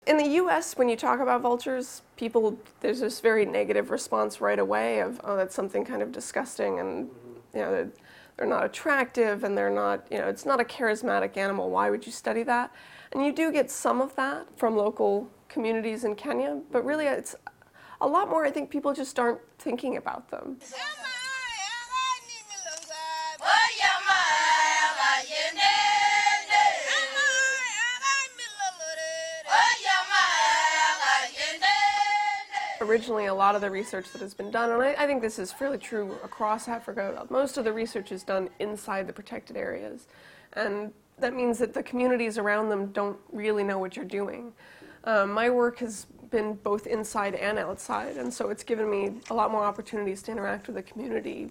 In the U.S., when you talk about vultures, there's this very negative response right away of, oh, that's something kind of disgusting, and they're not attractive, and they're not, it's not a charismatic animal. Why would you study that? And you do get some of that from local communities in Kenya, but really it's a lot more, I think people just aren't thinking about them. Originally, a lot of the research that has been done, and I think this is fairly true across Africa, most of the research is done inside the protected areas. And that means that the communities around them don't really know what you're doing. My work has been both inside and outside, and so it's given me a lot more opportunities to interact with the community.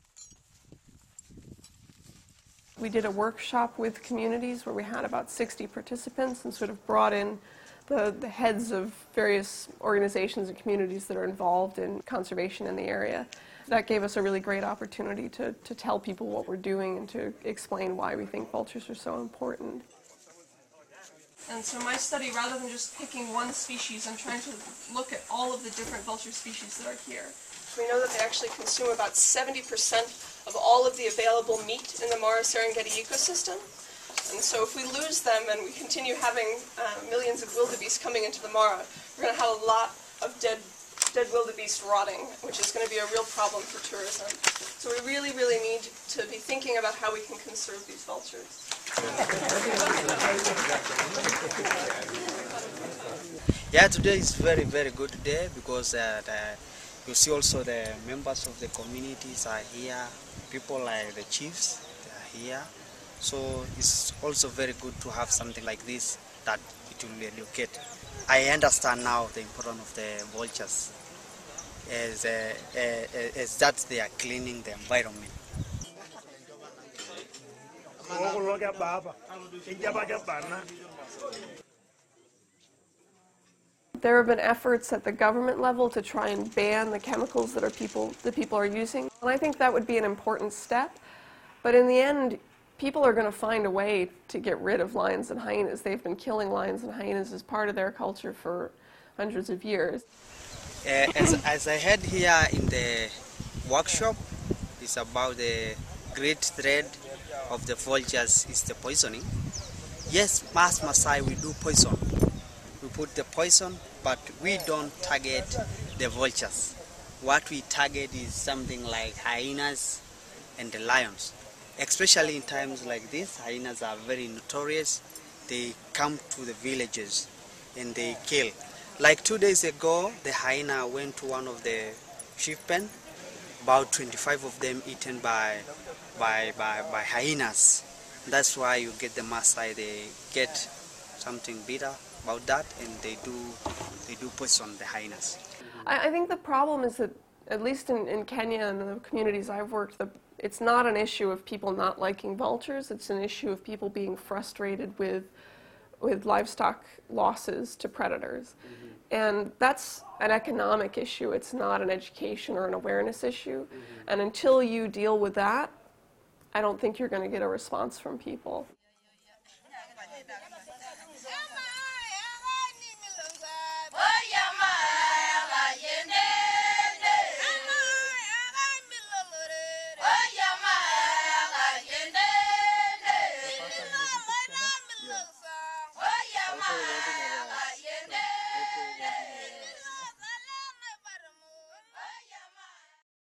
We did a workshop with communities where we had about 60 participants and sort of brought in the heads of various organizations and communities that are involved in conservation in the area. That gave us a really great opportunity to tell people what we're doing and to explain why we think vultures are so important. And so my study, rather than just picking one species, I'm trying to look at all of the different vulture species that are here. We know that they actually consume about 70% of all of the available meat in the Mara-Serengeti ecosystem. And so if we lose them and we continue having millions of wildebeest coming into the Mara, we're going to have a lot of dead wildebeest rotting, which is going to be a real problem for tourism. So we really, really need to be thinking about how we can conserve these vultures. Yeah, today is very, very good day because you see also the members of the communities are here, people like the chiefs, they are here. So it's also very good to have something like this that it will educate. I understand now the importance of the vultures as that they are cleaning the environment. There have been efforts at the government level to try and ban the chemicals that people are using. And I think that would be an important step. But in the end, people are going to find a way to get rid of lions and hyenas. They've been killing lions and hyenas as part of their culture for hundreds of years. As I heard here in the workshop, it's about the great threat of the vultures is the poisoning. Yes, Mass Maasai, we do poison. We put the poison, but we don't target the vultures. What we target is something like hyenas and the lions. Especially in times like this, hyenas are very notorious. They come to the villages and they kill. Like 2 days ago, the hyena went to one of the sheep pen. About 25 of them eaten by hyenas. That's why you get the Maasai, they get something bitter about that, and they do poison the hyenas. I think the problem is that, at least in Kenya and the communities I've worked, it's not an issue of people not liking vultures, it's an issue of people being frustrated with livestock losses to predators. Mm-hmm. And that's an economic issue, it's not an education or an awareness issue. Mm-hmm. And until you deal with that, I don't think you're going to get a response from people.